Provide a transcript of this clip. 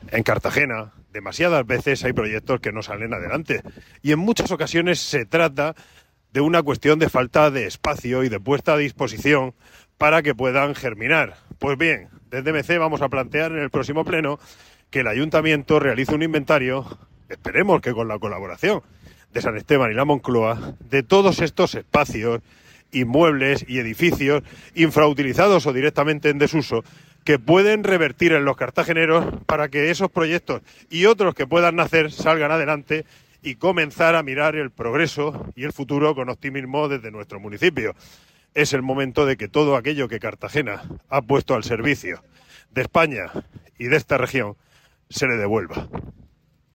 En Cartagena, demasiadas veces hay proyectos que no salen adelante y en muchas ocasiones se trata de una cuestión de falta de espacio y de puesta a disposición para que puedan germinar. Pues bien, desde MC vamos a plantear en el próximo pleno que el ayuntamiento realice un inventario, esperemos que con la colaboración de San Esteban y la Moncloa, de todos estos espacios, inmuebles y edificios infrautilizados o directamente en desuso que pueden revertir en los cartageneros para que esos proyectos y otros que puedan nacer salgan adelante y comenzar a mirar el progreso y el futuro con optimismo desde nuestro municipio. Es el momento de que todo aquello que Cartagena ha puesto al servicio de España y de esta región se le devuelva.